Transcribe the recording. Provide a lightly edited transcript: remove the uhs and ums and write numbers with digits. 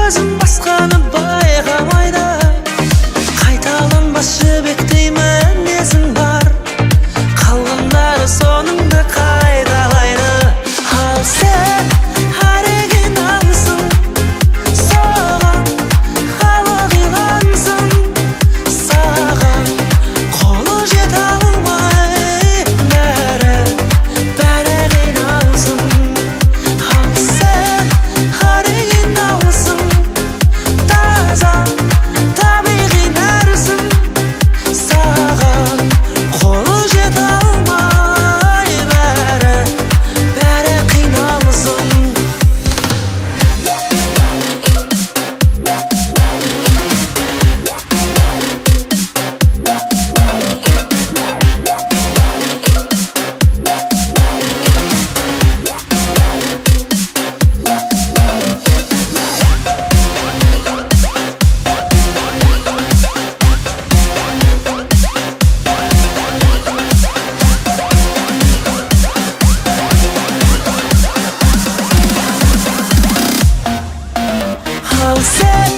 өзің басқаны байқамайды, қайталанбас жібектей мінезің бар, қалғандары соныңды қайталайды. Ал сен оригиналсың, соған қалығылансың, саған қолы жете алмай бәрі қиналсың. Ал сен оригиналсың, таза табиғи нәрсің, саған қолы жете алмай бәрі қиналсың. Ал сен